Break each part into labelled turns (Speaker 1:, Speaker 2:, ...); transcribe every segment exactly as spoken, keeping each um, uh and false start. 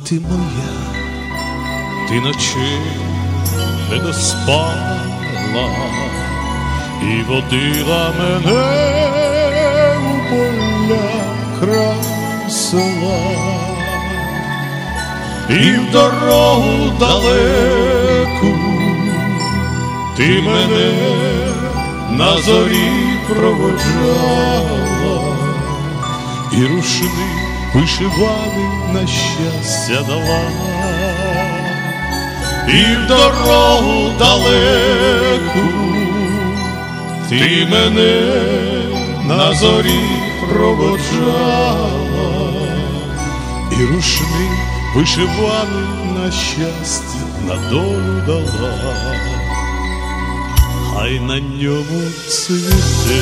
Speaker 1: Мати моя, ти ночей не доспала і водила мене у поля край села, і в дорогу далеку ти мене на зорі проводжала, і рушник вишиваний на щастя дала, і в дорогу далеку ти мене на зорі проводжала, і рушник вишиваний на щастя на долю дала. Хай на ньому цвіте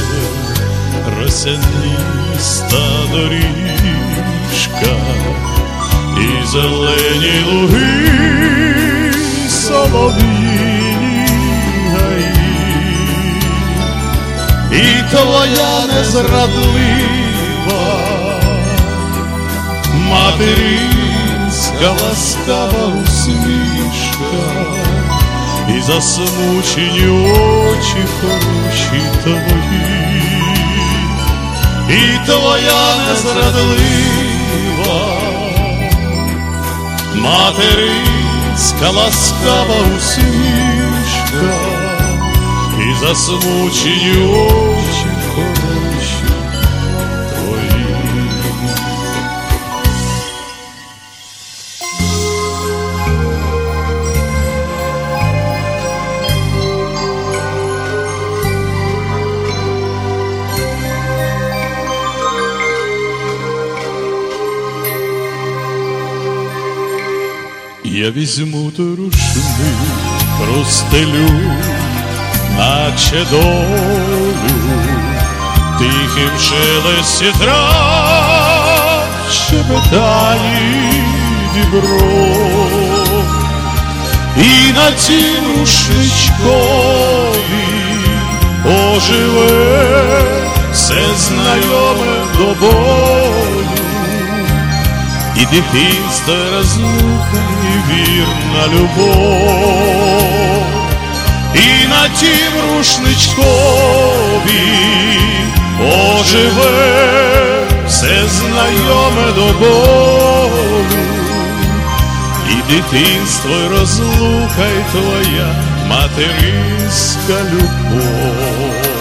Speaker 1: росяніста доріжка, і зелені луги, солов'їні гаї, і твоя незрадлива материнська ласкава усмішка, і засмучені очі хороші твої, і твоя незрадлива материнська ласкава усмішка, і засмучені очі хороші твої. Я візьму той рушник, розстелю, наче долю, тихим шелесті трав, щебетані дібров, і на тім рушничкові оживе все знайоме до болю, і дитинство розлука, і вірна любов, і на тім рушничкові оживе все знайоме до болю, і дитинство, і розлука, і твоя материнська любов.